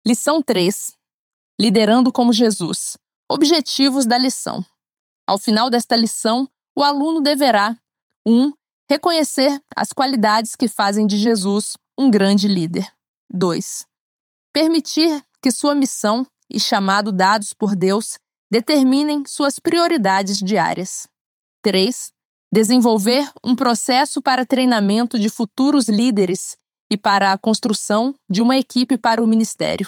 Lição 3. Liderando como Jesus. Objetivos da lição. Ao final desta lição, o aluno deverá 1. Reconhecer as qualidades que fazem de Jesus um grande líder. 2. Permitir que sua missão e chamado dados por Deus determinem suas prioridades diárias. 3. Desenvolver um processo para treinamento de futuros líderes e para a construção de uma equipe para o ministério.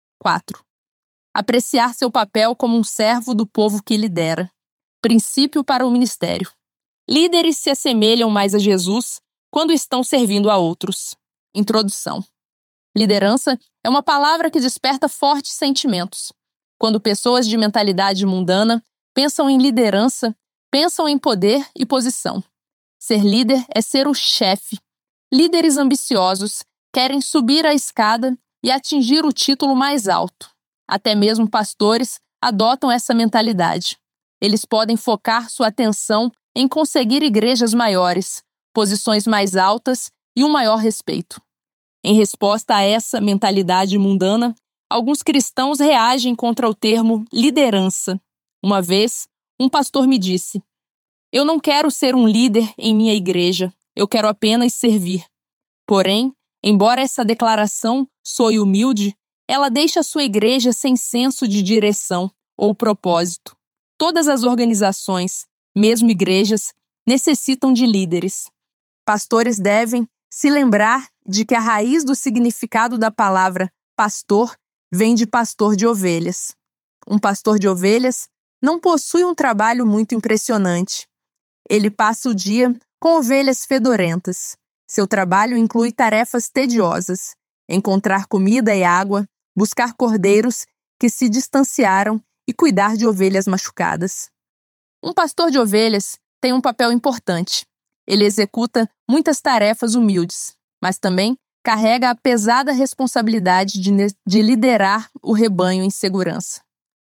4. Apreciar seu papel como um servo do povo que lidera. Princípio para o ministério. Líderes se assemelham mais a Jesus quando estão servindo a outros. Introdução. Liderança é uma palavra que desperta fortes sentimentos. Quando pessoas de mentalidade mundana pensam em liderança, pensam em poder e posição. Ser líder é ser o chefe. Líderes ambiciosos querem subir a escada e atingir o título mais alto. Até mesmo pastores adotam essa mentalidade. Eles podem focar sua atenção em conseguir igrejas maiores, posições mais altas e um maior respeito. Em resposta a essa mentalidade mundana, alguns cristãos reagem contra o termo liderança. Uma vez, um pastor me disse: "Eu não quero ser um líder em minha igreja, eu quero apenas servir." Porém, embora essa declaração soe humilde, ela deixa sua igreja sem senso de direção ou propósito. Todas as organizações, mesmo igrejas, necessitam de líderes. Pastores devem se lembrar de que a raiz do significado da palavra pastor vem de pastor de ovelhas. Um pastor de ovelhas não possui um trabalho muito impressionante. Ele passa o dia com ovelhas fedorentas. Seu trabalho inclui tarefas tediosas: encontrar comida e água, buscar cordeiros que se distanciaram e cuidar de ovelhas machucadas. Um pastor de ovelhas tem um papel importante. Ele executa muitas tarefas humildes, mas também carrega a pesada responsabilidade de liderar o rebanho em segurança.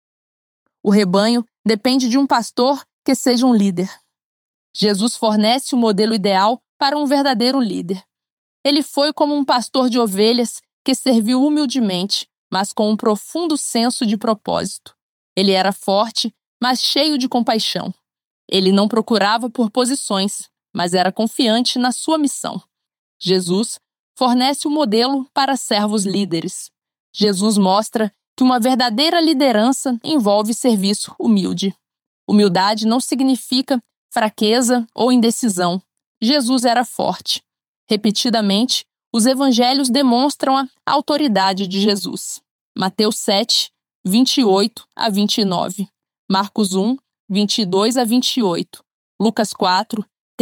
O rebanho depende de um pastor que seja um líder. Jesus fornece o modelo ideal para um verdadeiro líder. Ele foi como um pastor de ovelhas que serviu humildemente, mas com um profundo senso de propósito. Ele era forte, mas cheio de compaixão. Ele não procurava por posições, mas era confiante na sua missão. Jesus fornece o modelo para servos líderes. Jesus mostra que uma verdadeira liderança envolve serviço humilde. Humildade não significa fraqueza ou indecisão. Jesus era forte. Repetidamente, os evangelhos demonstram a autoridade de Jesus. Mateus 7, 28 a 29. Marcos 1, 22 a 28. Lucas 4,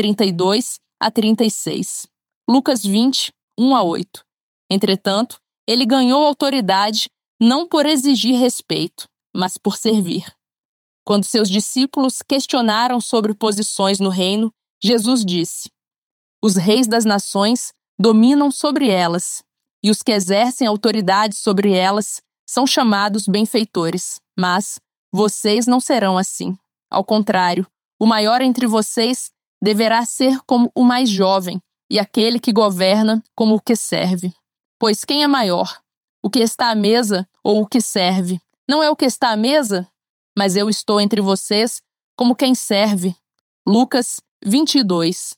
32 a 36. Lucas 20, 1 a 8. Entretanto, ele ganhou autoridade não por exigir respeito, mas por servir. Quando seus discípulos questionaram sobre posições no reino, Jesus disse: "Os reis das nações dominam sobre elas, e os que exercem autoridade sobre elas são chamados benfeitores. Mas vocês não serão assim. Ao contrário, o maior entre vocês deverá ser como o mais jovem, e aquele que governa como o que serve. Pois quem é maior? O que está à mesa ou o que serve? Não é o que está à mesa? Mas eu estou entre vocês como quem serve." Lucas 22,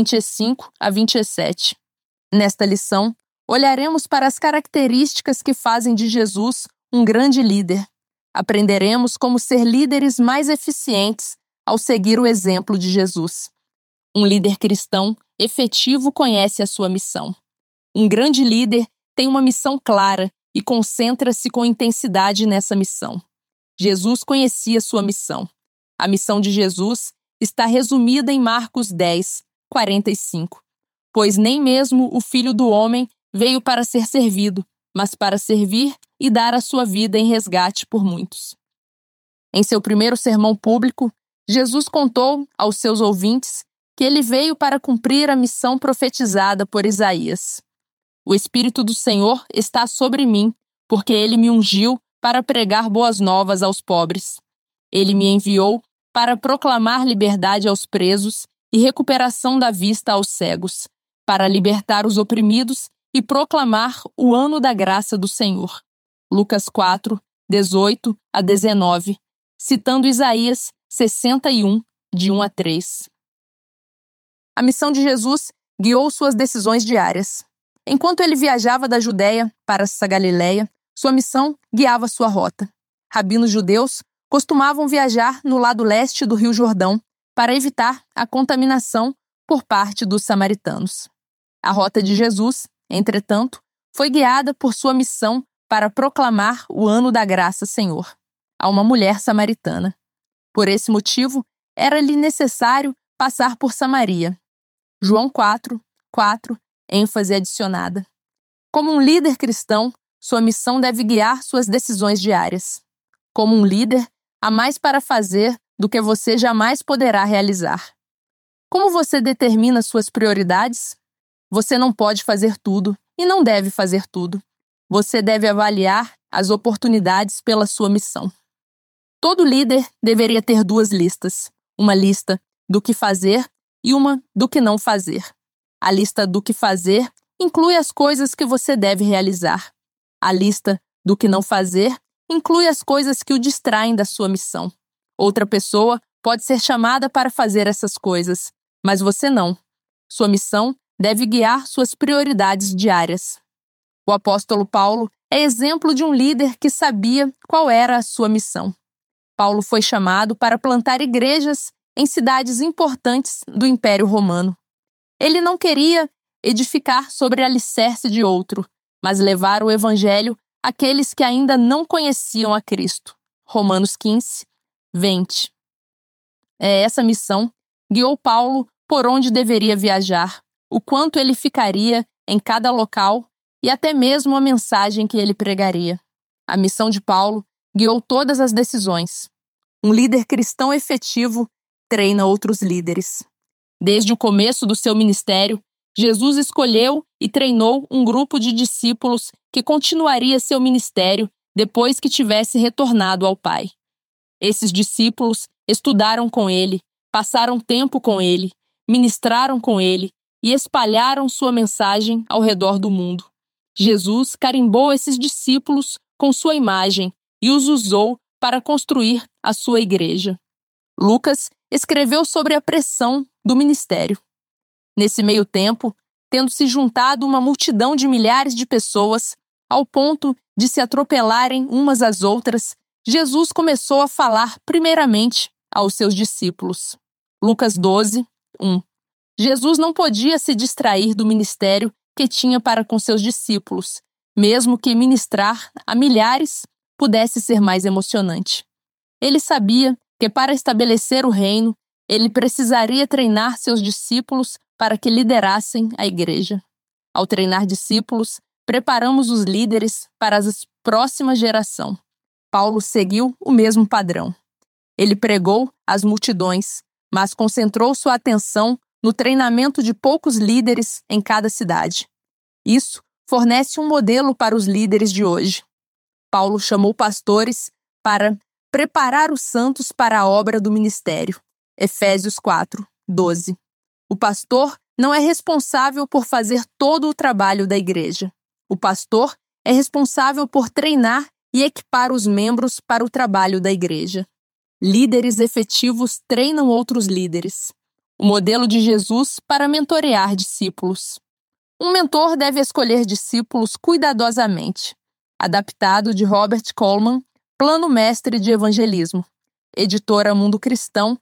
25 a 27. Nesta lição, olharemos para as características que fazem de Jesus um grande líder. Aprenderemos como ser líderes mais eficientes ao seguir o exemplo de Jesus. Um líder cristão efetivo conhece a sua missão. Um grande líder tem uma missão clara e concentra-se com intensidade nessa missão. Jesus conhecia sua missão. A missão de Jesus está resumida em Marcos 10, 45. Pois nem mesmo o Filho do Homem veio para ser servido, mas para servir e dar a sua vida em resgate por muitos. Em seu primeiro sermão público, Jesus contou aos seus ouvintes que ele veio para cumprir a missão profetizada por Isaías. "O Espírito do Senhor está sobre mim, porque ele me ungiu para pregar boas novas aos pobres. Ele me enviou para proclamar liberdade aos presos e recuperação da vista aos cegos, para libertar os oprimidos e proclamar o ano da graça do Senhor." Lucas 4, 18 a 19, citando Isaías 61, de 1 a 3. A missão de Jesus guiou suas decisões diárias. Enquanto ele viajava da Judéia para essa Galileia, sua missão guiava sua rota. Rabinos judeus costumavam viajar no lado leste do Rio Jordão para evitar a contaminação por parte dos samaritanos. A rota de Jesus, entretanto, foi guiada por sua missão para proclamar o ano da graça, Senhor, a uma mulher samaritana. Por esse motivo, era-lhe necessário passar por Samaria. João 4, ênfase adicionada. Como um líder cristão, sua missão deve guiar suas decisões diárias. Como um líder, há mais para fazer do que você jamais poderá realizar. Como você determina suas prioridades? Você não pode fazer tudo e não deve fazer tudo. Você deve avaliar as oportunidades pela sua missão. Todo líder deveria ter duas listas. Uma lista do que fazer e uma do que não fazer. A lista do que fazer inclui as coisas que você deve realizar. A lista do que não fazer inclui as coisas que o distraem da sua missão. Outra pessoa pode ser chamada para fazer essas coisas, mas você não. Sua missão deve guiar suas prioridades diárias. O apóstolo Paulo é exemplo de um líder que sabia qual era a sua missão. Paulo foi chamado para plantar igrejas em cidades importantes do Império Romano. Ele não queria edificar sobre alicerce de outro, mas levar o evangelho àqueles que ainda não conheciam a Cristo. Romanos 15, 20. Essa missão guiou Paulo por onde deveria viajar, o quanto ele ficaria em cada local e até mesmo a mensagem que ele pregaria. A missão de Paulo guiou todas as decisões. Um líder cristão efetivo treina outros líderes. Desde o começo do seu ministério, Jesus escolheu e treinou um grupo de discípulos que continuaria seu ministério depois que tivesse retornado ao Pai. Esses discípulos estudaram com ele, passaram tempo com ele, ministraram com ele e espalharam sua mensagem ao redor do mundo. Jesus carimbou esses discípulos com sua imagem e os usou para construir a sua igreja. Lucas escreveu sobre a pressão do ministério. Nesse meio tempo, tendo se juntado uma multidão de milhares de pessoas, ao ponto de se atropelarem umas às outras, Jesus começou a falar primeiramente aos seus discípulos. Lucas 12, 1. Jesus não podia se distrair do ministério que tinha para com seus discípulos, mesmo que ministrar a milhares pudesse ser mais emocionante. Ele sabia que para estabelecer o reino, ele precisaria treinar seus discípulos para que liderassem a igreja. Ao treinar discípulos, preparamos os líderes para a próxima geração. Paulo seguiu o mesmo padrão. Ele pregou às multidões, mas concentrou sua atenção no treinamento de poucos líderes em cada cidade. Isso fornece um modelo para os líderes de hoje. Paulo chamou pastores para preparar os santos para a obra do ministério. Efésios 4, 12. O pastor não é responsável por fazer todo o trabalho da igreja. O pastor é responsável por treinar e equipar os membros para o trabalho da igreja. Líderes efetivos treinam outros líderes. O modelo de Jesus para mentorear discípulos. Um mentor deve escolher discípulos cuidadosamente. Adaptado de Robert Coleman, Plano Mestre de Evangelismo. Editora Mundo Cristão,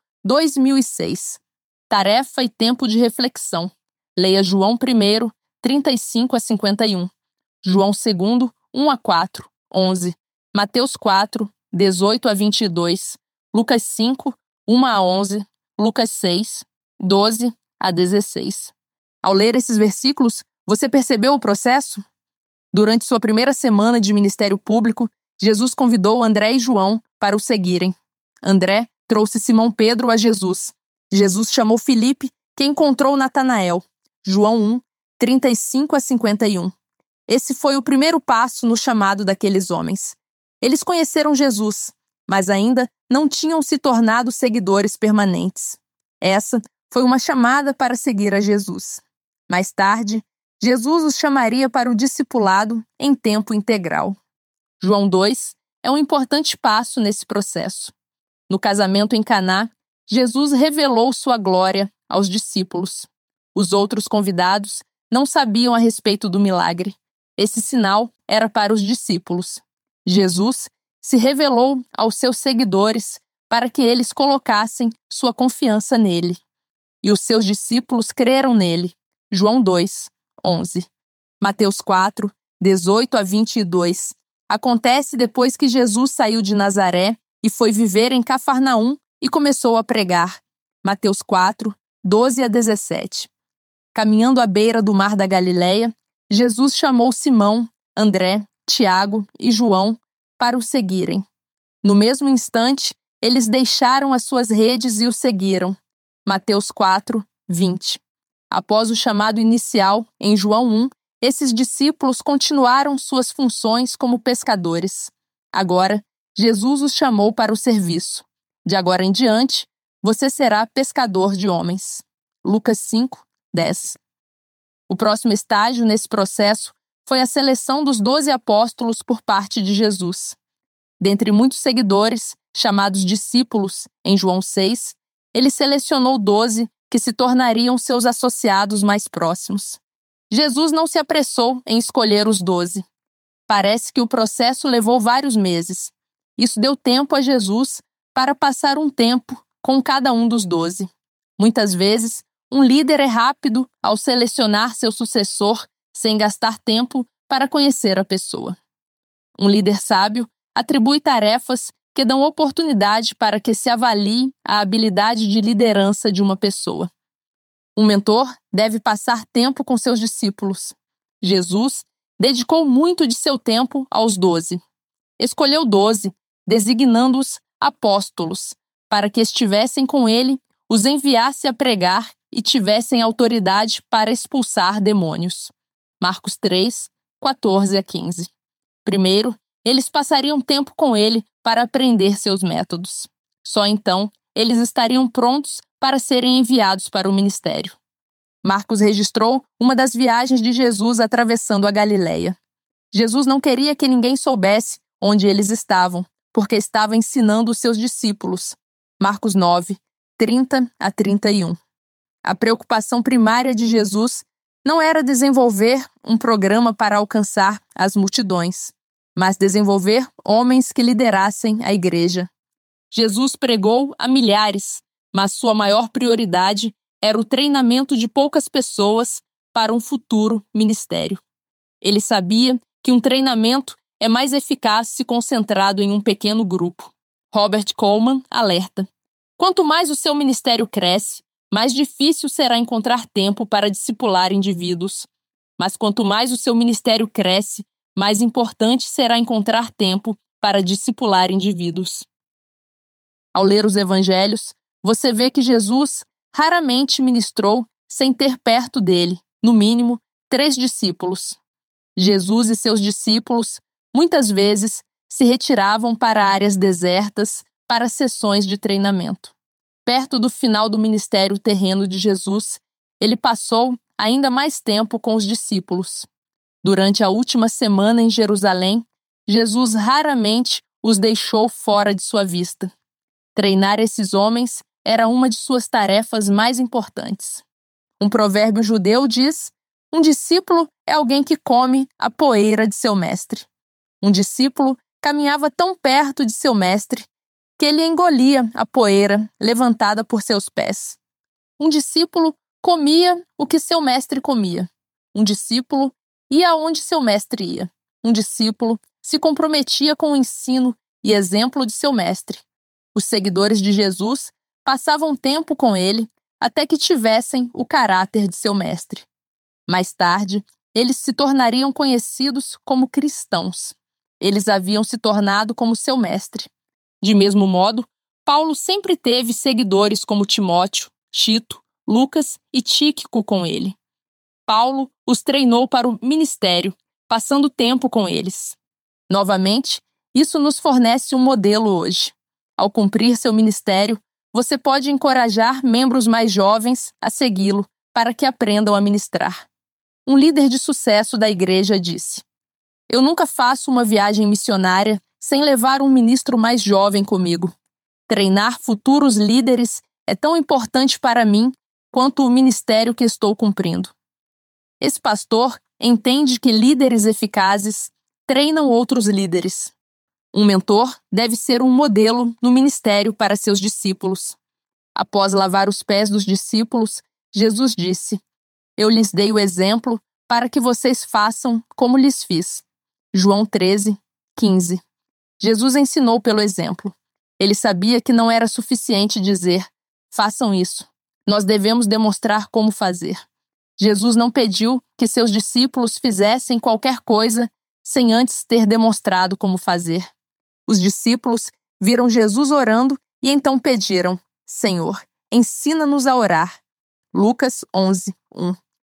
2006. Tarefa e tempo de reflexão. Leia João 1, 35 a 51. João 2, 1 a 4, 11. Mateus 4, 18 a 22. Lucas 5, 1 a 11. Lucas 6, 12 a 16. Ao ler esses versículos, você percebeu o processo? Durante sua primeira semana de ministério público, Jesus convidou André e João para o seguirem. André trouxe Simão Pedro a Jesus. Jesus chamou Filipe, que encontrou Natanael. João 1, 35 a 51. Esse foi o primeiro passo no chamado daqueles homens. Eles conheceram Jesus, mas ainda não tinham se tornado seguidores permanentes. Essa foi uma chamada para seguir a Jesus. Mais tarde, Jesus os chamaria para o discipulado em tempo integral. João 2 é um importante passo nesse processo. No casamento em Caná, Jesus revelou sua glória aos discípulos. Os outros convidados não sabiam a respeito do milagre. Esse sinal era para os discípulos. Jesus se revelou aos seus seguidores para que eles colocassem sua confiança nele. E os seus discípulos creram nele. João 2, 11. Mateus 4, 18 a 22. Acontece depois que Jesus saiu de Nazaré e foi viver em Cafarnaum e começou a pregar. Mateus 4, 12 a 17. Caminhando à beira do mar da Galileia, Jesus chamou Simão, André, Tiago e João para o seguirem. No mesmo instante, eles deixaram as suas redes e o seguiram. Mateus 4, 20. Após o chamado inicial, em João 1, esses discípulos continuaram suas funções como pescadores. Agora, Jesus os chamou para o serviço. De agora em diante, você será pescador de homens. Lucas 5, 10. O próximo estágio nesse processo foi a seleção dos 12 apóstolos por parte de Jesus. Dentre muitos seguidores, chamados discípulos, em João 6, ele selecionou 12 que se tornariam seus associados mais próximos. Jesus não se apressou em escolher os 12. Parece que o processo levou vários meses. Isso deu tempo a Jesus para passar um tempo com cada um dos 12. Muitas vezes, um líder é rápido ao selecionar seu sucessor sem gastar tempo para conhecer a pessoa. Um líder sábio atribui tarefas que dão oportunidade para que se avalie a habilidade de liderança de uma pessoa. Um mentor deve passar tempo com seus discípulos. Jesus dedicou muito de seu tempo aos 12. Escolheu 12, designando-os apóstolos, para que estivessem com ele, os enviasse a pregar e tivessem autoridade para expulsar demônios. Marcos 3, 14 a 15. Primeiro, eles passariam tempo com ele para aprender seus métodos. Só então, eles estariam prontos para serem enviados para o ministério. Marcos registrou uma das viagens de Jesus atravessando a Galileia. Jesus não queria que ninguém soubesse onde eles estavam, porque estava ensinando os seus discípulos. Marcos 9, 30 a 31. A preocupação primária de Jesus não era desenvolver um programa para alcançar as multidões, mas desenvolver homens que liderassem a igreja. Jesus pregou a milhares, mas sua maior prioridade era o treinamento de poucas pessoas para um futuro ministério. Ele sabia que um treinamento é mais eficaz se concentrado em um pequeno grupo. Robert Coleman alerta: quanto mais o seu ministério cresce, mais difícil será encontrar tempo para discipular indivíduos. Mas quanto mais o seu ministério cresce, mais importante será encontrar tempo para discipular indivíduos. Ao ler os evangelhos, você vê que Jesus raramente ministrou sem ter perto dele, no mínimo, 3 discípulos. Jesus e seus discípulos, muitas vezes, se retiravam para áreas desertas para sessões de treinamento. Perto do final do ministério terreno de Jesus, ele passou ainda mais tempo com os discípulos. Durante a última semana em Jerusalém, Jesus raramente os deixou fora de sua vista. Treinar esses homens era uma de suas tarefas mais importantes. Um provérbio judeu diz: um discípulo é alguém que come a poeira de seu mestre. Um discípulo caminhava tão perto de seu mestre que ele engolia a poeira levantada por seus pés. Um discípulo comia o que seu mestre comia. Um discípulo ia aonde seu mestre ia. Um discípulo se comprometia com o ensino e exemplo de seu mestre. Os seguidores de Jesus passavam tempo com ele até que tivessem o caráter de seu mestre. Mais tarde, eles se tornariam conhecidos como cristãos. Eles haviam se tornado como seu mestre. De mesmo modo, Paulo sempre teve seguidores como Timóteo, Tito, Lucas e Tíquico com ele. Paulo os treinou para o ministério, passando tempo com eles. Novamente, isso nos fornece um modelo hoje. Ao cumprir seu ministério, você pode encorajar membros mais jovens a segui-lo para que aprendam a ministrar. Um líder de sucesso da igreja disse: Eu nunca faço uma viagem missionária sem levar um ministro mais jovem comigo. Treinar futuros líderes é tão importante para mim quanto o ministério que estou cumprindo. Esse pastor entende que líderes eficazes treinam outros líderes. Um mentor deve ser um modelo no ministério para seus discípulos. Após lavar os pés dos discípulos, Jesus disse: Eu lhes dei o exemplo para que vocês façam como lhes fiz. João 13, 15. Jesus ensinou pelo exemplo. Ele sabia que não era suficiente dizer: façam isso. Nós devemos demonstrar como fazer. Jesus não pediu que seus discípulos fizessem qualquer coisa sem antes ter demonstrado como fazer. Os discípulos viram Jesus orando e então pediram: Senhor, ensina-nos a orar. Lucas 11, 1.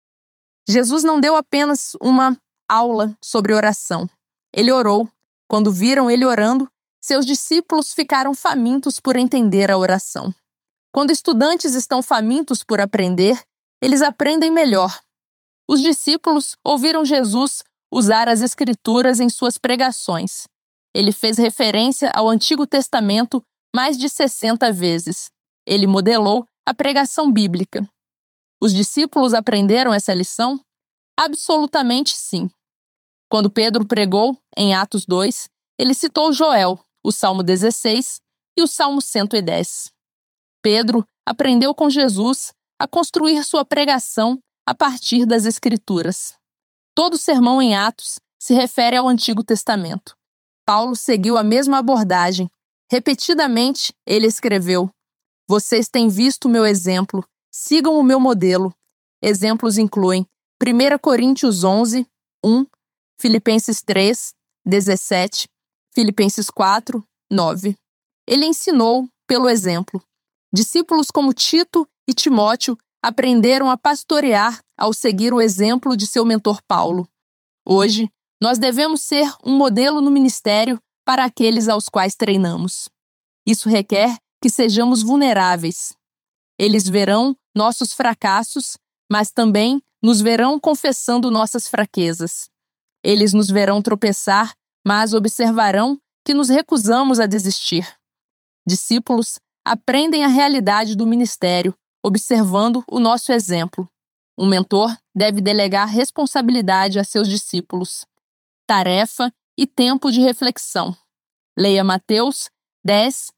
Jesus não deu apenas uma aula sobre oração. Ele orou. Quando viram ele orando, seus discípulos ficaram famintos por entender a oração. Quando estudantes estão famintos por aprender, eles aprendem melhor. Os discípulos ouviram Jesus usar as Escrituras em suas pregações. Ele fez referência ao Antigo Testamento mais de 60 vezes. Ele modelou a pregação bíblica. Os discípulos aprenderam essa lição? Absolutamente sim. Quando Pedro pregou, em Atos 2, ele citou Joel, o Salmo 16 e o Salmo 110. Pedro aprendeu com Jesus a construir sua pregação a partir das Escrituras. Todo sermão em Atos se refere ao Antigo Testamento. Paulo seguiu a mesma abordagem. Repetidamente, ele escreveu: Vocês têm visto o meu exemplo, sigam o meu modelo. Exemplos incluem 1 Coríntios 11, 1, Filipenses 3, 17, Filipenses 4, 9. Ele ensinou pelo exemplo. Discípulos como Tito e Timóteo aprenderam a pastorear ao seguir o exemplo de seu mentor Paulo. Hoje, nós devemos ser um modelo no ministério para aqueles aos quais treinamos. Isso requer que sejamos vulneráveis. Eles verão nossos fracassos, mas também nos verão confessando nossas fraquezas. Eles nos verão tropeçar, mas observarão que nos recusamos a desistir. Discípulos aprendem a realidade do ministério, observando o nosso exemplo. Um mentor deve delegar responsabilidade a seus discípulos, tarefa e tempo de reflexão. Leia Mateus 10,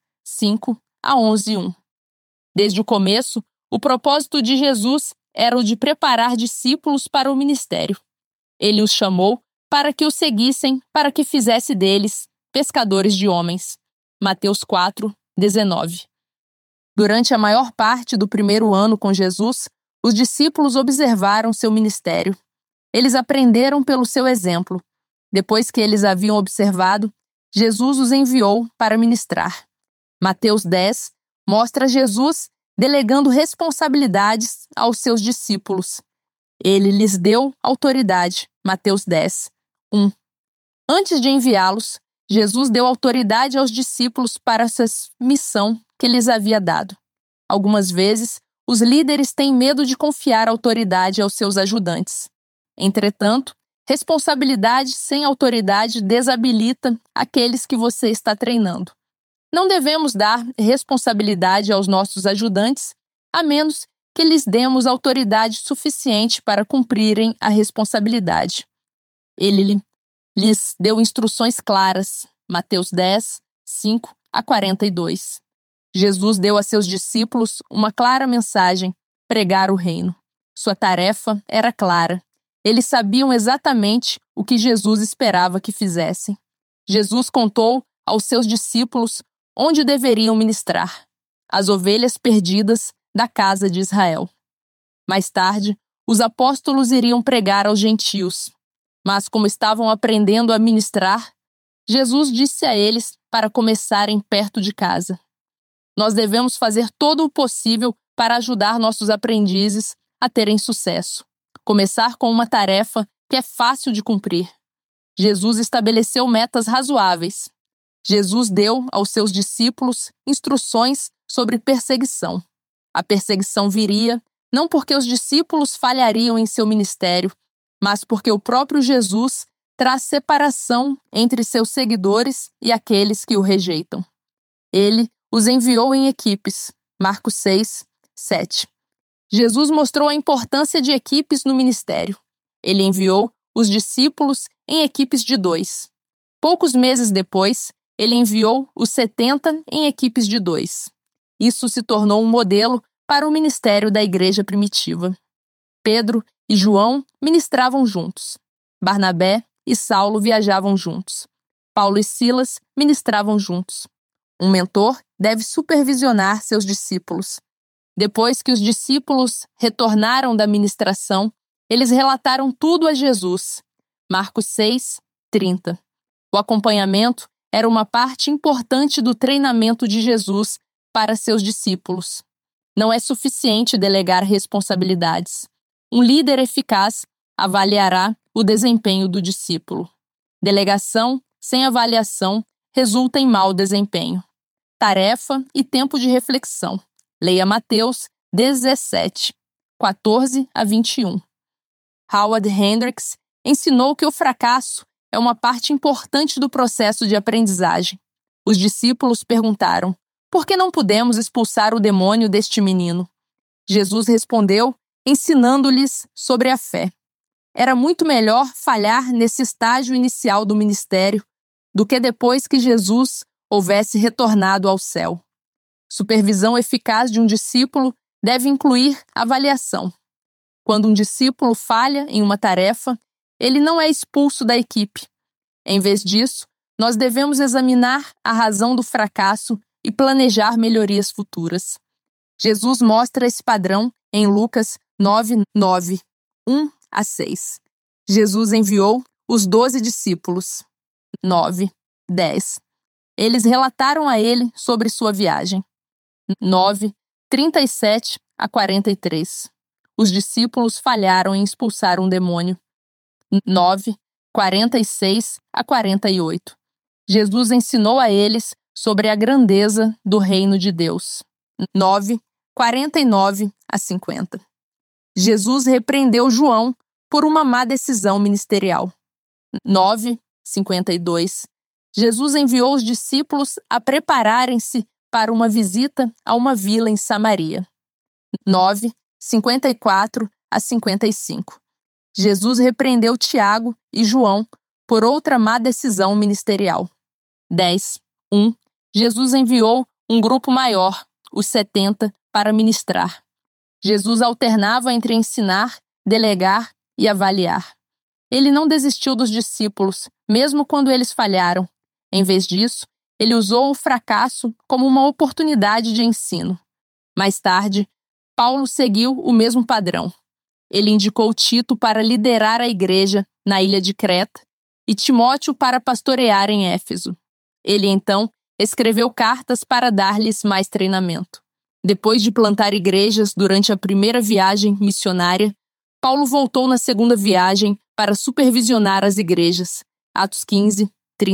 5 a 11, 1. Desde o começo, o propósito de Jesus era o de preparar discípulos para o ministério. Ele os chamou para que o seguissem, para que fizesse deles pescadores de homens. Mateus 4, 19. Durante a maior parte do primeiro ano com Jesus, os discípulos observaram seu ministério. Eles aprenderam pelo seu exemplo. Depois que eles haviam observado, Jesus os enviou para ministrar. Mateus 10 mostra Jesus delegando responsabilidades aos seus discípulos. Ele lhes deu autoridade. Mateus 10, 1. Antes de enviá-los, Jesus deu autoridade aos discípulos para essa missão que lhes havia dado. Algumas vezes, os líderes têm medo de confiar autoridade aos seus ajudantes. Entretanto, responsabilidade sem autoridade desabilita aqueles que você está treinando. Não devemos dar responsabilidade aos nossos ajudantes, a menos que lhes demos autoridade suficiente para cumprirem a responsabilidade. Ele lhes deu instruções claras. Mateus 10, 5 a 42. Jesus deu a seus discípulos uma clara mensagem: pregar o reino. Sua tarefa era clara. Eles sabiam exatamente o que Jesus esperava que fizessem. Jesus contou aos seus discípulos onde deveriam ministrar: as ovelhas perdidas da casa de Israel. Mais tarde, os apóstolos iriam pregar aos gentios. Mas como estavam aprendendo a ministrar, Jesus disse a eles para começarem perto de casa. Nós devemos fazer todo o possível para ajudar nossos aprendizes a terem sucesso. Começar com uma tarefa que é fácil de cumprir. Jesus estabeleceu metas razoáveis. Jesus deu aos seus discípulos instruções sobre perseguição. A perseguição viria não porque os discípulos falhariam em seu ministério, mas porque o próprio Jesus traz separação entre seus seguidores e aqueles que o rejeitam. Ele os enviou em equipes. Marcos 6, 7. Jesus mostrou a importância de equipes no ministério. Ele enviou os discípulos em equipes de 2. Poucos meses depois, ele enviou os 70 em equipes de 2. Isso se tornou um modelo para o ministério da igreja primitiva. Pedro e João ministravam juntos. Barnabé e Saulo viajavam juntos. Paulo e Silas ministravam juntos. Um mentor deve supervisionar seus discípulos. Depois que os discípulos retornaram da ministração, eles relataram tudo a Jesus. Marcos 6, 30. O acompanhamento era uma parte importante do treinamento de Jesus para seus discípulos. Não é suficiente delegar responsabilidades. Um líder eficaz avaliará o desempenho do discípulo. Delegação sem avaliação resulta em mau desempenho. Tarefa e tempo de reflexão. Leia Mateus 17, 14 a 21. Howard Hendricks ensinou que o fracasso é uma parte importante do processo de aprendizagem. Os discípulos perguntaram: por que não pudemos expulsar o demônio deste menino? Jesus respondeu, ensinando-lhes sobre a fé. Era muito melhor falhar nesse estágio inicial do ministério do que depois que Jesus houvesse retornado ao céu. Supervisão eficaz de um discípulo deve incluir avaliação. Quando um discípulo falha em uma tarefa, ele não é expulso da equipe. Em vez disso, nós devemos examinar a razão do fracasso e planejar melhorias futuras. Jesus mostra esse padrão em Lucas 9, 9, 1 a 6. Jesus enviou os 12 discípulos. 9, 10. Eles relataram a ele sobre sua viagem. 9, 37 a 43. Os discípulos falharam em expulsar um demônio. 9, 46 a 48. Jesus ensinou a eles sobre a grandeza do reino de Deus. 9, 49 a 50. Jesus repreendeu João por uma má decisão ministerial. 9, 52. Jesus enviou os discípulos a prepararem-se para uma visita a uma vila em Samaria. 9, 54 a 55. Jesus repreendeu Tiago e João por outra má decisão ministerial. 10, 1. Jesus enviou um grupo maior, os 70, para ministrar. Jesus alternava entre ensinar, delegar e avaliar. Ele não desistiu dos discípulos, mesmo quando eles falharam. Em vez disso, ele usou o fracasso como uma oportunidade de ensino. Mais tarde, Paulo seguiu o mesmo padrão. Ele indicou Tito para liderar a igreja na ilha de Creta e Timóteo para pastorear em Éfeso. Ele, então, escreveu cartas para dar-lhes mais treinamento. Depois de plantar igrejas durante a primeira viagem missionária, Paulo voltou na segunda viagem para supervisionar as igrejas. Atos 15,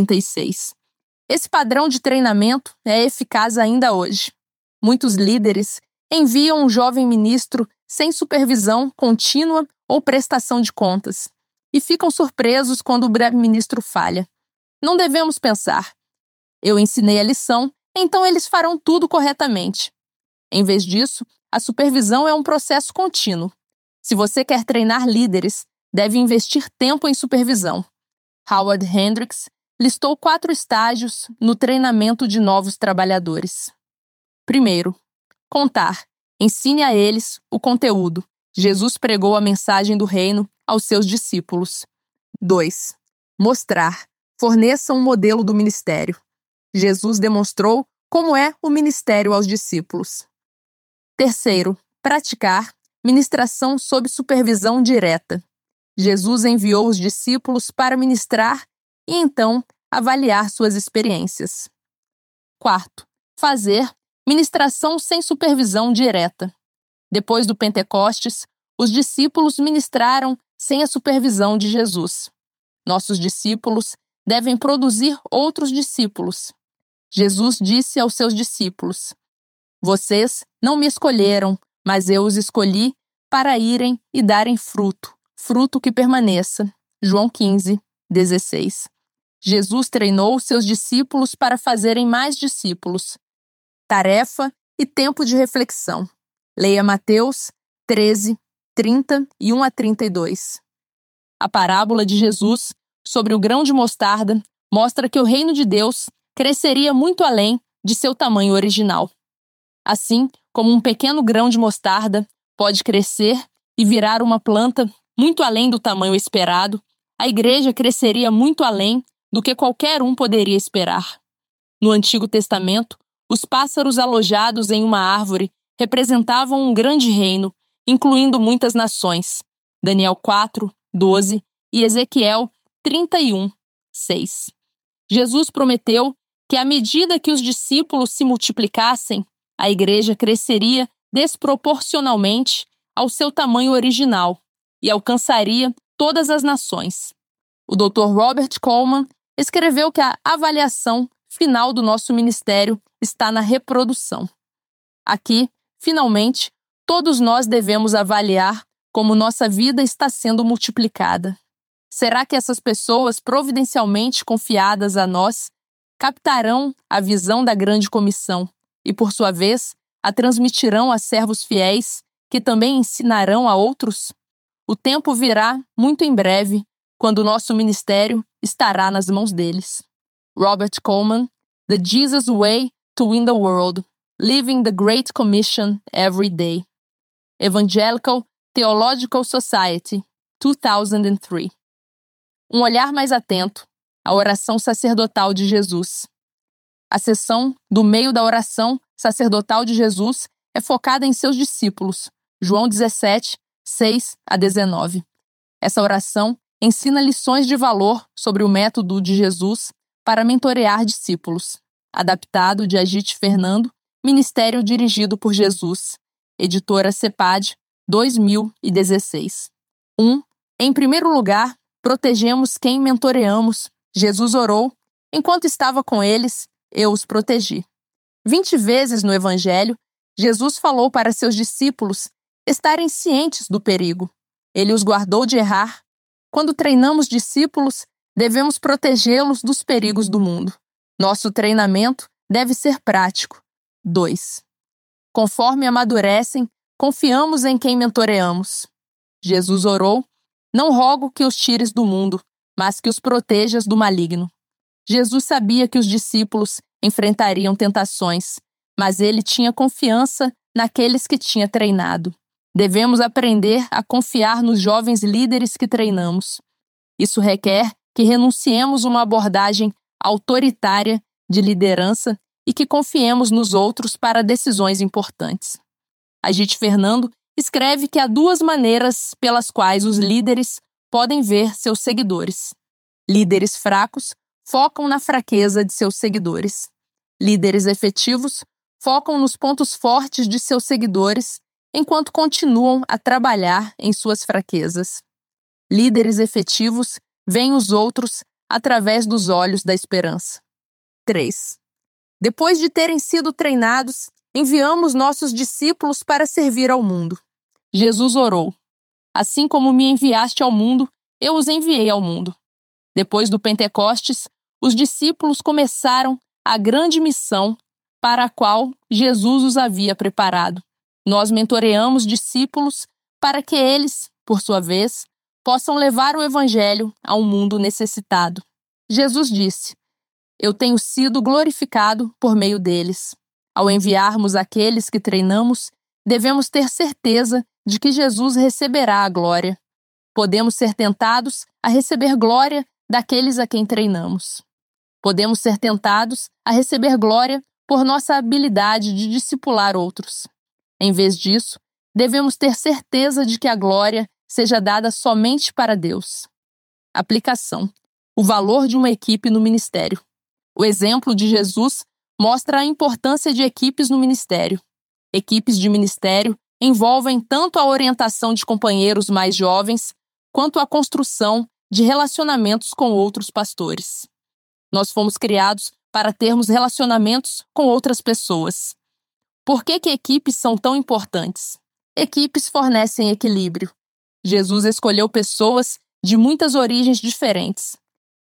36. Esse padrão de treinamento é eficaz ainda hoje. Muitos líderes enviam um jovem ministro sem supervisão contínua ou prestação de contas e ficam surpresos quando o ministro falha. Não devemos pensar: eu ensinei a lição, então eles farão tudo corretamente. Em vez disso, a supervisão é um processo contínuo. Se você quer treinar líderes, deve investir tempo em supervisão. Howard Hendricks listou 4 estágios no treinamento de novos trabalhadores. Primeiro, contar. Ensine a eles o conteúdo. Jesus pregou a mensagem do reino aos seus discípulos. 2. Mostrar. Forneça um modelo do ministério. Jesus demonstrou como é o ministério aos discípulos. Terceiro, praticar. Ministração sob supervisão direta. Jesus enviou os discípulos para ministrar e então avaliar suas experiências. Quarto, fazer. Ministração sem supervisão direta. Depois do Pentecostes, os discípulos ministraram sem a supervisão de Jesus. Nossos discípulos devem produzir outros discípulos. Jesus disse aos seus discípulos: vocês não me escolheram, mas eu os escolhi para irem e darem fruto, fruto que permaneça. João 15, 16. Jesus treinou seus discípulos para fazerem mais discípulos. Tarefa e tempo de reflexão. Leia Mateus 13, 30 e 1 a 32. A parábola de Jesus sobre o grão de mostarda mostra que o reino de Deus cresceria muito além de seu tamanho original. Assim como um pequeno grão de mostarda pode crescer e virar uma planta muito além do tamanho esperado, a igreja cresceria muito além do que qualquer um poderia esperar. No Antigo Testamento, os pássaros alojados em uma árvore representavam um grande reino, incluindo muitas nações. Daniel 4, 12 e Ezequiel 31, 6. Jesus prometeu que, à medida que os discípulos se multiplicassem, a igreja cresceria desproporcionalmente ao seu tamanho original e alcançaria todas as nações. O Dr. Robert Coleman escreveu que a avaliação final do nosso ministério está na reprodução. Aqui, finalmente, todos nós devemos avaliar como nossa vida está sendo multiplicada. Será que essas pessoas providencialmente confiadas a nós captarão a visão da grande comissão e, por sua vez, a transmitirão a servos fiéis que também ensinarão a outros? O tempo virá muito em breve, quando o nosso ministério estará nas mãos deles. Robert Coleman, The Jesus Way to Win the World, Living the Great Commission Every Day. Evangelical Theological Society, 2003. Um olhar mais atento à oração sacerdotal de Jesus. A seção do meio da oração sacerdotal de Jesus é focada em seus discípulos, João 17, 6 a 19. Essa oração ensina lições de valor sobre o método de Jesus para mentorear discípulos. Adaptado de Agite Fernando, Ministério dirigido por Jesus. Editora CEPAD, 2016. 1. Em primeiro lugar, protegemos quem mentoreamos. Jesus orou, enquanto estava com eles, eu os protegi. 20 vezes no Evangelho, Jesus falou para seus discípulos estarem cientes do perigo. Ele os guardou de errar. Quando treinamos discípulos, devemos protegê-los dos perigos do mundo. Nosso treinamento deve ser prático. 2. Conforme amadurecem, confiamos em quem mentoreamos. Jesus orou, não rogo que os tires do mundo, mas que os protejas do maligno. Jesus sabia que os discípulos enfrentariam tentações, mas ele tinha confiança naqueles que tinha treinado. Devemos aprender a confiar nos jovens líderes que treinamos. Isso requer que renunciemos uma abordagem autoritária de liderança e que confiemos nos outros para decisões importantes. Agite Fernando escreve que há duas maneiras pelas quais os líderes podem ver seus seguidores. Líderes fracos focam na fraqueza de seus seguidores. Líderes efetivos focam nos pontos fortes de seus seguidores enquanto continuam a trabalhar em suas fraquezas. Líderes efetivos veem os outros através dos olhos da esperança. 3. Depois de terem sido treinados, enviamos nossos discípulos para servir ao mundo. Jesus orou: assim como me enviaste ao mundo, eu os enviei ao mundo. Depois do Pentecostes, os discípulos começaram a grande missão para a qual Jesus os havia preparado. Nós mentoreamos discípulos para que eles, por sua vez, possam levar o Evangelho a um mundo necessitado. Jesus disse: eu tenho sido glorificado por meio deles. Ao enviarmos aqueles que treinamos, devemos ter certeza de que Jesus receberá a glória. Podemos ser tentados a receber glória daqueles a quem treinamos. Podemos ser tentados a receber glória por nossa habilidade de discipular outros. Em vez disso, devemos ter certeza de que a glória seja dada somente para Deus. Aplicação: o valor de uma equipe no ministério. O exemplo de Jesus mostra a importância de equipes no ministério. Equipes de ministério envolvem tanto a orientação de companheiros mais jovens, quanto a construção de relacionamentos com outros pastores. Nós fomos criados para termos relacionamentos com outras pessoas. Por que equipes são tão importantes? Equipes fornecem equilíbrio. Jesus escolheu pessoas de muitas origens diferentes.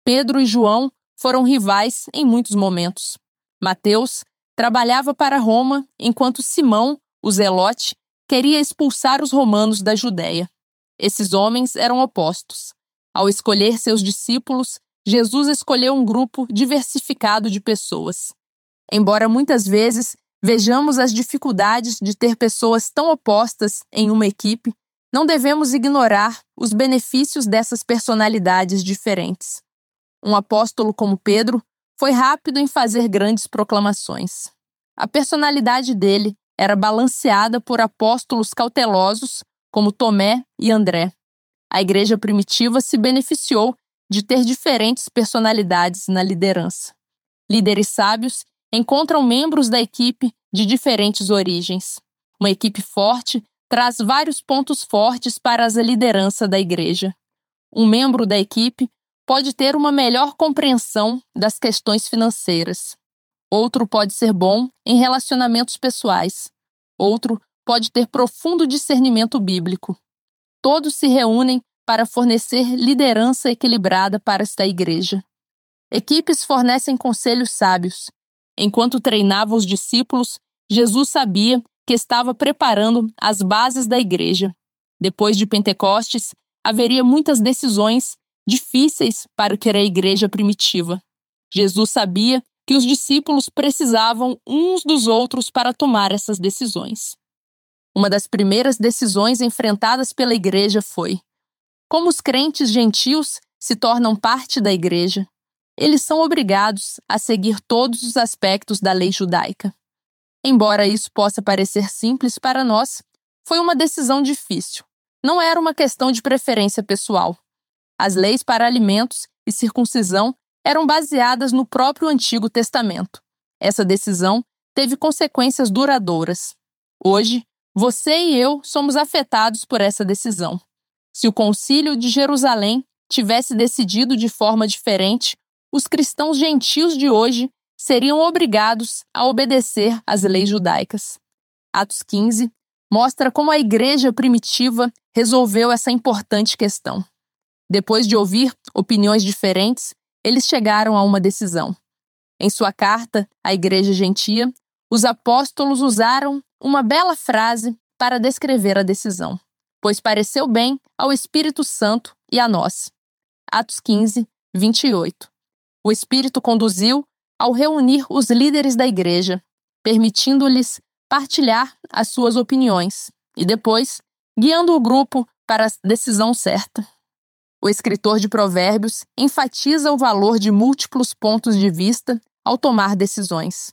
Pedro e João foram rivais em muitos momentos. Mateus trabalhava para Roma, enquanto Simão, o Zelote, queria expulsar os romanos da Judéia. Esses homens eram opostos. Ao escolher seus discípulos, Jesus escolheu um grupo diversificado de pessoas. Embora muitas vezes vejamos as dificuldades de ter pessoas tão opostas em uma equipe, não devemos ignorar os benefícios dessas personalidades diferentes. Um apóstolo como Pedro foi rápido em fazer grandes proclamações. A personalidade dele era balanceada por apóstolos cautelosos como Tomé e André. A igreja primitiva se beneficiou de ter diferentes personalidades na liderança. Líderes sábios encontram membros da equipe de diferentes origens. Uma equipe forte traz vários pontos fortes para a liderança da igreja. Um membro da equipe pode ter uma melhor compreensão das questões financeiras. Outro pode ser bom em relacionamentos pessoais. Outro pode ter profundo discernimento bíblico. Todos se reúnem para fornecer liderança equilibrada para esta igreja. Equipes fornecem conselhos sábios. Enquanto treinava os discípulos, Jesus sabia que estava preparando as bases da igreja. Depois de Pentecostes, haveria muitas decisões difíceis para a igreja primitiva. Jesus sabia que os discípulos precisavam uns dos outros para tomar essas decisões. Uma das primeiras decisões enfrentadas pela igreja foi: como os crentes gentios se tornam parte da igreja? Eles são obrigados a seguir todos os aspectos da lei judaica. Embora isso possa parecer simples para nós, foi uma decisão difícil. Não era uma questão de preferência pessoal. As leis para alimentos e circuncisão eram baseadas no próprio Antigo Testamento. Essa decisão teve consequências duradouras. Hoje, você e eu somos afetados por essa decisão. Se o Concílio de Jerusalém tivesse decidido de forma diferente, os cristãos gentios de hoje seriam obrigados a obedecer às leis judaicas. Atos 15 mostra como a igreja primitiva resolveu essa importante questão. Depois de ouvir opiniões diferentes, eles chegaram a uma decisão. Em sua carta à igreja gentia, os apóstolos usaram uma bela frase para descrever a decisão: pois pareceu bem ao Espírito Santo e a nós. Atos 15, 28. O Espírito conduziu ao reunir os líderes da igreja, permitindo-lhes partilhar as suas opiniões e depois guiando o grupo para a decisão certa. O escritor de Provérbios enfatiza o valor de múltiplos pontos de vista ao tomar decisões.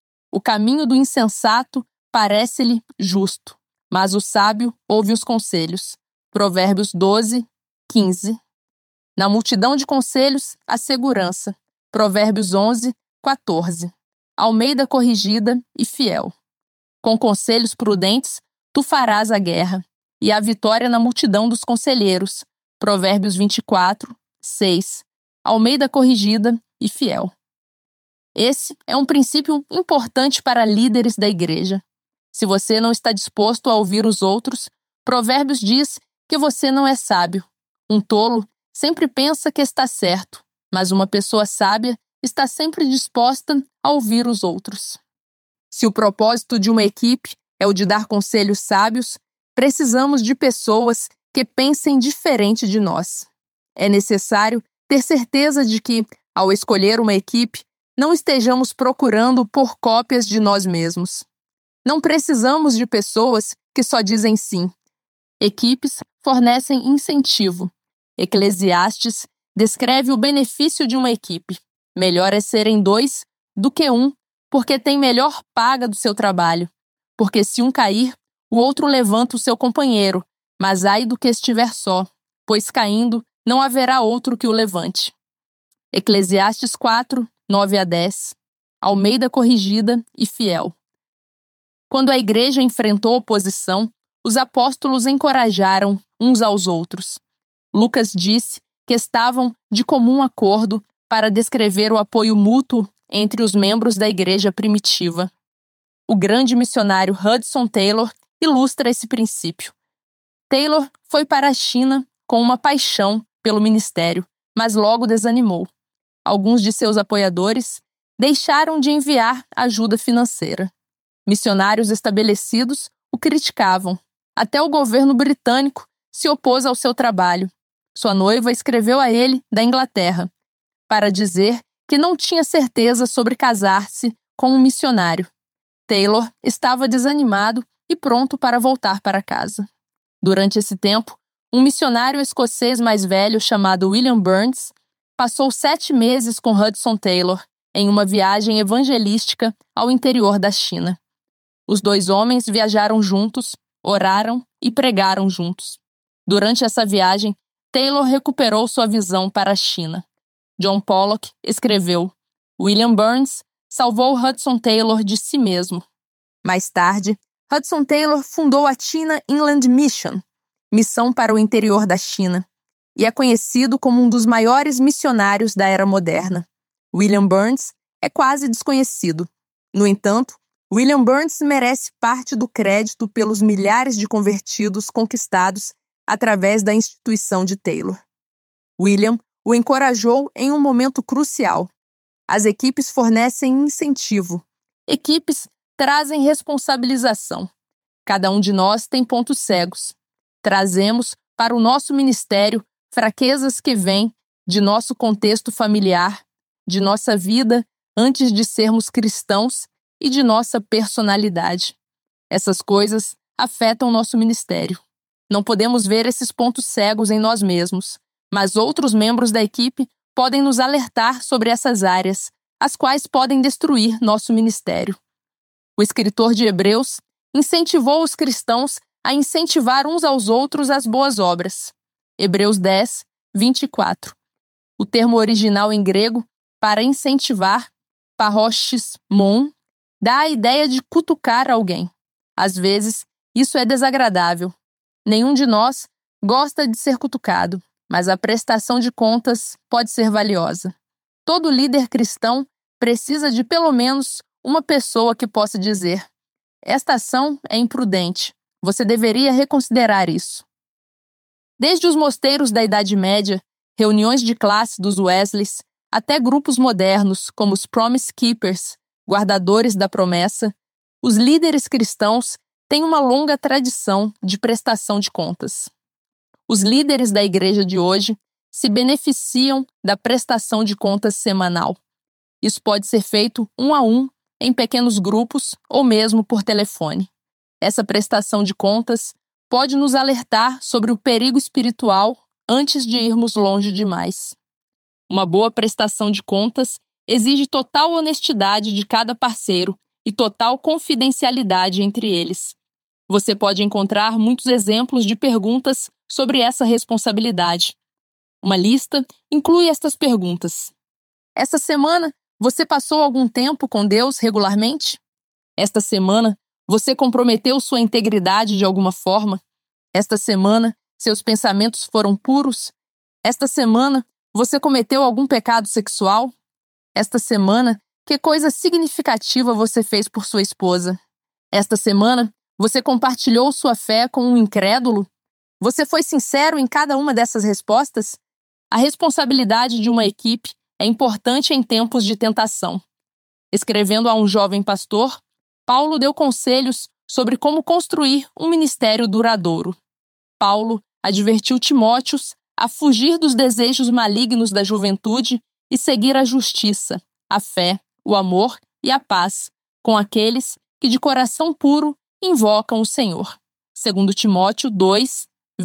O caminho do insensato parece-lhe justo, mas o sábio ouve os conselhos. Provérbios 12, 15. Na multidão de conselhos, a segurança. Provérbios 11, 14. Almeida corrigida e fiel. Com conselhos prudentes, tu farás a guerra, e a vitória na multidão dos conselheiros. Provérbios 24, 6. Almeida corrigida e fiel. Esse é um princípio importante para líderes da igreja. Se você não está disposto a ouvir os outros, Provérbios diz que você não é sábio. Um tolo sempre pensa que está certo, mas uma pessoa sábia está sempre disposta a ouvir os outros. Se o propósito de uma equipe é o de dar conselhos sábios, precisamos de pessoas que pensem diferente de nós. É necessário ter certeza de que, ao escolher uma equipe, não estejamos procurando por cópias de nós mesmos. Não precisamos de pessoas que só dizem sim. Equipes fornecem incentivo. Eclesiastes descreve o benefício de uma equipe. Melhor é serem 2 do que 1, porque tem melhor paga do seu trabalho. Porque se um cair, o outro levanta o seu companheiro, mas ai do que estiver só, pois caindo não haverá outro que o levante. Eclesiastes 4, 9 a 10. Almeida corrigida e fiel. Quando a igreja enfrentou oposição, os apóstolos encorajaram uns aos outros. Lucas disse que estavam de comum acordo para descrever o apoio mútuo entre os membros da igreja primitiva. O grande missionário Hudson Taylor ilustra esse princípio. Taylor foi para a China com uma paixão pelo ministério, mas logo desanimou. alguns de seus apoiadores, deixaram de enviar ajuda financeira. Missionários estabelecidos o criticavam. Até o governo britânico se opôs ao seu trabalho. Sua noiva escreveu a ele da Inglaterra para dizer que não tinha certeza sobre casar-se com um missionário. Taylor estava desanimado e pronto para voltar para casa. Durante esse tempo, um missionário escocês mais velho chamado William Burns passou 7 meses com Hudson Taylor em uma viagem evangelística ao interior da China. Os 2 homens viajaram juntos, oraram e pregaram juntos. Durante essa viagem, Taylor recuperou sua visão para a China. John Pollock escreveu: William Burns salvou Hudson Taylor de si mesmo. Mais tarde, Hudson Taylor fundou a China Inland Mission, missão para o interior da China, e é conhecido como um dos maiores missionários da era moderna. William Burns é quase desconhecido. No entanto, William Burns merece parte do crédito pelos milhares de convertidos conquistados através da instituição de Taylor. William o encorajou em um momento crucial. As equipes fornecem incentivo. Equipes trazem responsabilização. Cada um de nós tem pontos cegos. Trazemos para o nosso ministério fraquezas que vêm de nosso contexto familiar, de nossa vida antes de sermos cristãos e de nossa personalidade. Essas coisas afetam nosso ministério. Não podemos ver esses pontos cegos em nós mesmos, mas outros membros da equipe podem nos alertar sobre essas áreas, as quais podem destruir nosso ministério. O escritor de Hebreus incentivou os cristãos a incentivar uns aos outros as boas obras. Hebreus 10, 24. O termo original em grego para incentivar, parochis-mon, dá a ideia de cutucar alguém. Às vezes, isso é desagradável. Nenhum de nós gosta de ser cutucado, mas a prestação de contas pode ser valiosa. Todo líder cristão precisa de pelo menos uma pessoa que possa dizer: esta ação é imprudente, você deveria reconsiderar isso. Desde os mosteiros da Idade Média, reuniões de classe dos Wesleys, até grupos modernos como os Promise Keepers, guardadores da promessa, os líderes cristãos têm uma longa tradição de prestação de contas. Os líderes da igreja de hoje se beneficiam da prestação de contas semanal. Isso pode ser feito 1 a 1, em pequenos grupos ou mesmo por telefone. Essa prestação de contas pode nos alertar sobre o perigo espiritual antes de irmos longe demais. Uma boa prestação de contas exige total honestidade de cada parceiro e total confidencialidade entre eles. Você pode encontrar muitos exemplos de perguntas sobre essa responsabilidade. Uma lista inclui estas perguntas. Esta semana, você passou algum tempo com Deus regularmente? Esta semana, você comprometeu sua integridade de alguma forma? Esta semana, seus pensamentos foram puros? Esta semana, você cometeu algum pecado sexual? Esta semana, que coisa significativa você fez por sua esposa? Esta semana, você compartilhou sua fé com um incrédulo? Você foi sincero em cada uma dessas respostas? A responsabilidade de uma equipe é importante em tempos de tentação. Escrevendo a um jovem pastor, Paulo deu conselhos sobre como construir um ministério duradouro. Paulo advertiu Timóteo a fugir dos desejos malignos da juventude e seguir a justiça, a fé, o amor e a paz com aqueles que de coração puro invocam o Senhor. 2 Timóteo 2,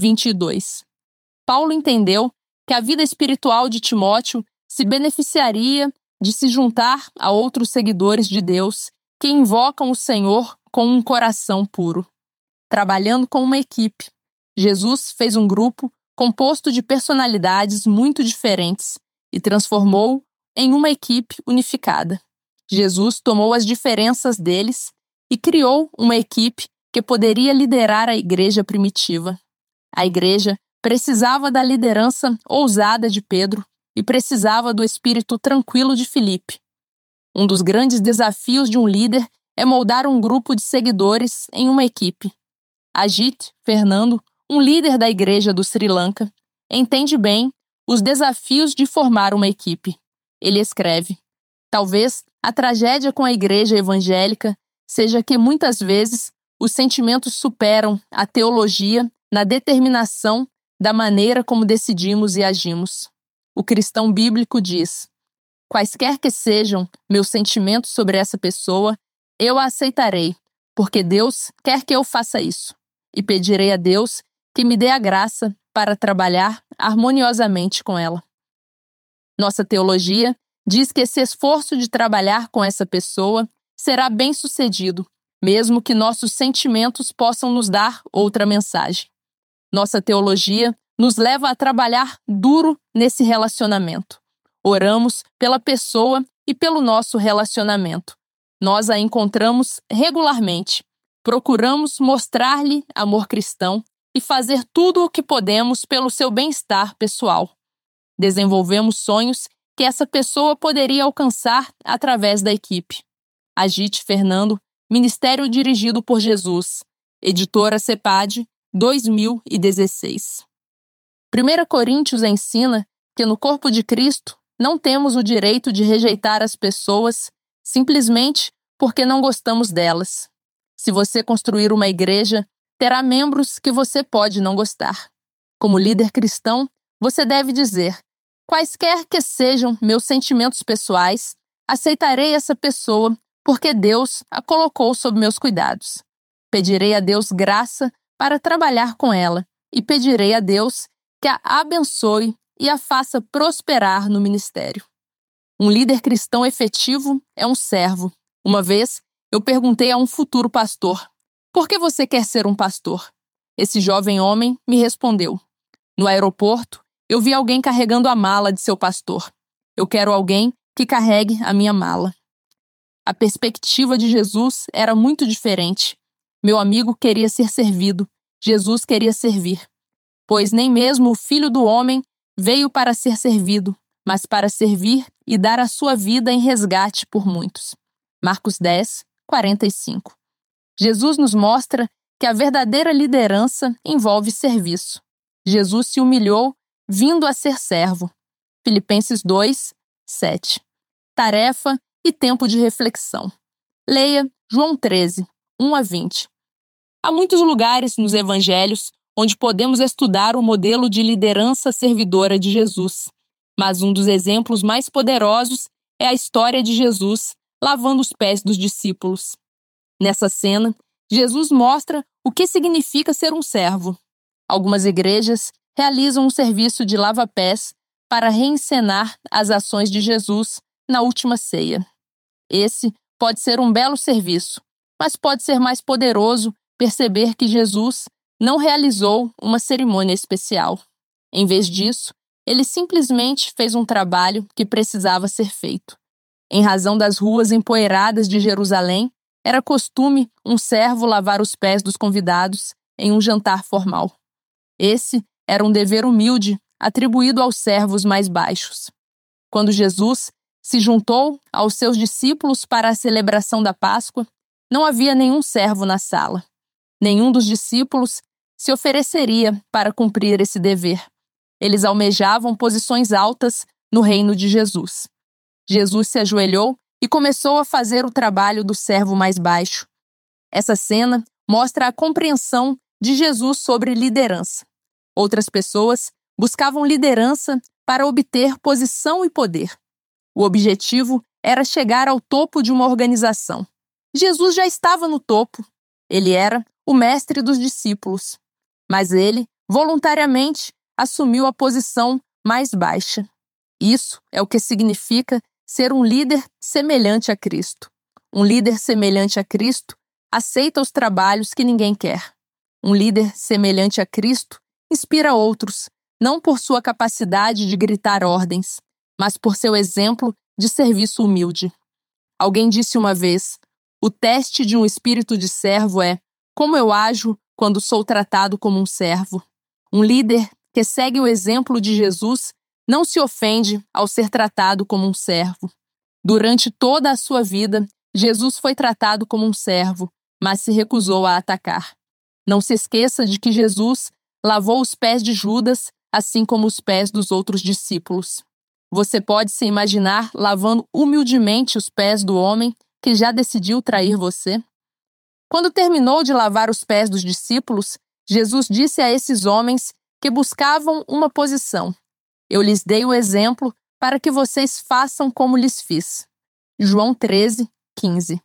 22. Paulo entendeu que a vida espiritual de Timóteo se beneficiaria de se juntar a outros seguidores de Deus que invocam o Senhor com um coração puro. Trabalhando com uma equipe, Jesus fez um grupo composto de personalidades muito diferentes e transformou em uma equipe unificada. Jesus tomou as diferenças deles e criou uma equipe que poderia liderar a igreja primitiva. A igreja precisava da liderança ousada de Pedro e precisava do espírito tranquilo de Filipe. Um dos grandes desafios de um líder é moldar um grupo de seguidores em uma equipe. Ajit Fernando, um líder da igreja do Sri Lanka, entende bem os desafios de formar uma equipe. Ele escreve: talvez a tragédia com a igreja evangélica seja que muitas vezes os sentimentos superam a teologia na determinação da maneira como decidimos e agimos. O cristão bíblico diz: quaisquer que sejam meus sentimentos sobre essa pessoa, eu a aceitarei, porque Deus quer que eu faça isso, e pedirei a Deus que me dê a graça para trabalhar harmoniosamente com ela. Nossa teologia diz que esse esforço de trabalhar com essa pessoa será bem-sucedido, mesmo que nossos sentimentos possam nos dar outra mensagem. Nossa teologia nos leva a trabalhar duro nesse relacionamento. Oramos pela pessoa e pelo nosso relacionamento. Nós a encontramos regularmente. Procuramos mostrar-lhe amor cristão e fazer tudo o que podemos pelo seu bem-estar pessoal. Desenvolvemos sonhos que essa pessoa poderia alcançar através da equipe. Agite Fernando, Ministério dirigido por Jesus. Editora CEPAD, 2016. 1 Coríntios ensina que no corpo de Cristo não temos o direito de rejeitar as pessoas simplesmente porque não gostamos delas. Se você construir uma igreja, terá membros que você pode não gostar. Como líder cristão, você deve dizer: quaisquer que sejam meus sentimentos pessoais, aceitarei essa pessoa porque Deus a colocou sob meus cuidados. Pedirei a Deus graça para trabalhar com ela e pedirei a Deus que a abençoe e a faça prosperar no ministério. Um líder cristão efetivo é um servo. Uma vez, eu perguntei a um futuro pastor: por que você quer ser um pastor? Esse jovem homem me respondeu: no aeroporto, eu vi alguém carregando a mala de seu pastor. Eu quero alguém que carregue a minha mala. A perspectiva de Jesus era muito diferente. Meu amigo queria ser servido. Jesus queria servir. Pois nem mesmo o Filho do Homem veio para ser servido, mas para servir e dar a sua vida em resgate por muitos. Marcos 10, 45. Jesus nos mostra que a verdadeira liderança envolve serviço. Jesus se humilhou, vindo a ser servo. Filipenses 2, 7. Tarefa e tempo de reflexão. Leia João 13, 1 a 20. Há muitos lugares nos evangelhos onde podemos estudar o modelo de liderança servidora de Jesus. Mas um dos exemplos mais poderosos é a história de Jesus lavando os pés dos discípulos. Nessa cena, Jesus mostra o que significa ser um servo. Algumas igrejas realizam um serviço de lava-pés para reencenar as ações de Jesus na última ceia. Esse pode ser um belo serviço, mas pode ser mais poderoso perceber que Jesus não realizou uma cerimônia especial. Em vez disso, ele simplesmente fez um trabalho que precisava ser feito. Em razão das ruas empoeiradas de Jerusalém, era costume um servo lavar os pés dos convidados em um jantar formal. Esse era um dever humilde atribuído aos servos mais baixos. Quando Jesus se juntou aos seus discípulos para a celebração da Páscoa, não havia nenhum servo na sala. Nenhum dos discípulos se ofereceria para cumprir esse dever. Eles almejavam posições altas no reino de Jesus. Jesus se ajoelhou e começou a fazer o trabalho do servo mais baixo. Essa cena mostra a compreensão de Jesus sobre liderança. Outras pessoas buscavam liderança para obter posição e poder. O objetivo era chegar ao topo de uma organização. Jesus já estava no topo. Ele era o mestre dos discípulos. Mas ele, voluntariamente, assumiu a posição mais baixa. Isso é o que significa ser um líder semelhante a Cristo. Um líder semelhante a Cristo aceita os trabalhos que ninguém quer. Um líder semelhante a Cristo inspira outros, não por sua capacidade de gritar ordens, mas por seu exemplo de serviço humilde. Alguém disse uma vez: o teste de um espírito de servo é como eu ajo quando sou tratado como um servo. Um líder que segue o exemplo de Jesus não se ofende ao ser tratado como um servo. Durante toda a sua vida, Jesus foi tratado como um servo, mas se recusou a atacar. Não se esqueça de que Jesus lavou os pés de Judas, assim como os pés dos outros discípulos. Você pode se imaginar lavando humildemente os pés do homem que já decidiu trair você? Quando terminou de lavar os pés dos discípulos, Jesus disse a esses homens que buscavam uma posição: Eu lhes dei o exemplo para que vocês façam como lhes fiz. João 13, 15.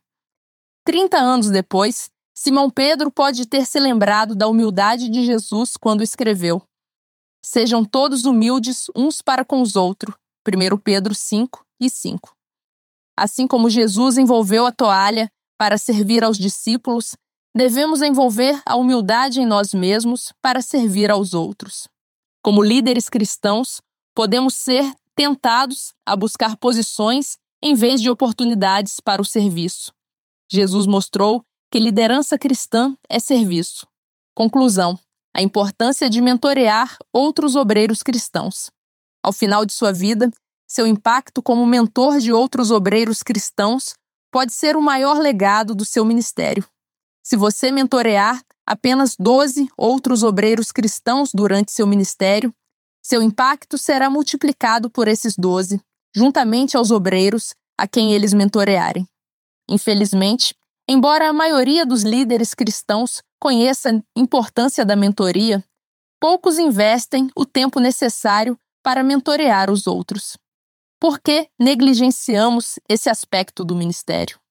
30 anos depois, Simão Pedro pode ter se lembrado da humildade de Jesus quando escreveu: Sejam todos humildes uns para com os outros. 1 Pedro 5 e 5. Assim como Jesus envolveu a toalha para servir aos discípulos, devemos envolver a humildade em nós mesmos para servir aos outros. Como líderes cristãos, podemos ser tentados a buscar posições em vez de oportunidades para o serviço. Jesus mostrou que liderança cristã é serviço. Conclusão: a importância de mentorear outros obreiros cristãos. Ao final de sua vida, seu impacto como mentor de outros obreiros cristãos pode ser o maior legado do seu ministério. Se você mentorear apenas 12 outros obreiros cristãos durante seu ministério, seu impacto será multiplicado por esses 12, juntamente aos obreiros a quem eles mentorearem. Infelizmente, embora a maioria dos líderes cristãos conheça a importância da mentoria, poucos investem o tempo necessário para mentorear os outros. Por que negligenciamos esse aspecto do ministério?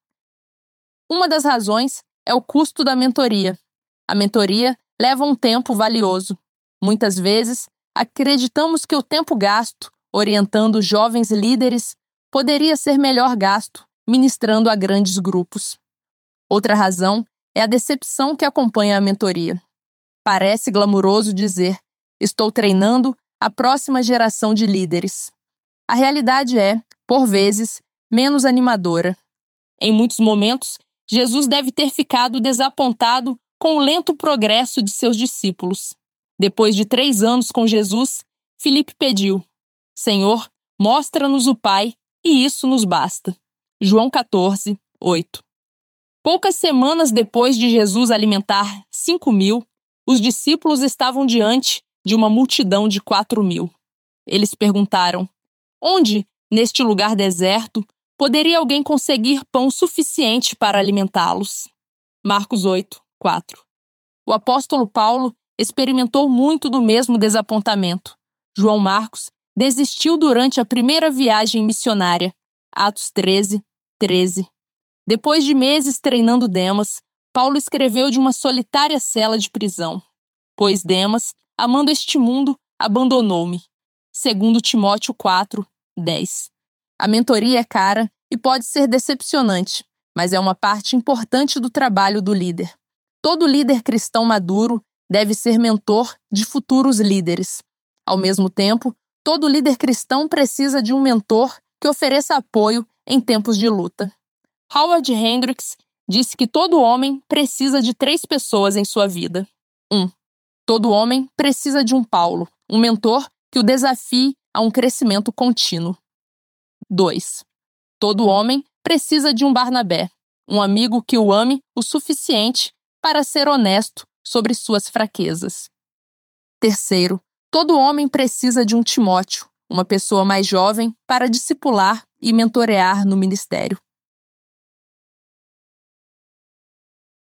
Uma das razões é o custo da mentoria. A mentoria leva um tempo valioso. Muitas vezes, acreditamos que o tempo gasto orientando jovens líderes poderia ser melhor gasto ministrando a grandes grupos. Outra razão é a decepção que acompanha a mentoria. Parece glamuroso dizer: estou treinando a próxima geração de líderes. A realidade é, por vezes, menos animadora. Em muitos momentos, Jesus deve ter ficado desapontado com o lento progresso de seus discípulos. Depois de 3 anos com Jesus, Filipe pediu: Senhor, mostra-nos o Pai, e isso nos basta. João 14, 8. Poucas semanas depois de Jesus alimentar 5.000, os discípulos estavam diante de uma multidão de 4.000. Eles perguntaram: onde, neste lugar deserto, poderia alguém conseguir pão suficiente para alimentá-los? Marcos 8, 4. O apóstolo Paulo experimentou muito do mesmo desapontamento. João Marcos desistiu durante a primeira viagem missionária. Atos 13, 13. Depois de meses treinando Demas, Paulo escreveu de uma solitária cela de prisão. Pois Demas, amando este mundo, abandonou-me. 2 Timóteo 4, 10. A mentoria é cara e pode ser decepcionante, mas é uma parte importante do trabalho do líder. Todo líder cristão maduro deve ser mentor de futuros líderes. Ao mesmo tempo, todo líder cristão precisa de um mentor que ofereça apoio em tempos de luta. Howard Hendricks disse que todo homem precisa de 3 pessoas em sua vida. 1. Todo homem precisa de um Paulo, um mentor que o desafie a um crescimento contínuo. 2. Todo homem precisa de um Barnabé, um amigo que o ame o suficiente para ser honesto sobre suas fraquezas. 3. Todo homem precisa de um Timóteo, uma pessoa mais jovem para discipular e mentorear no ministério.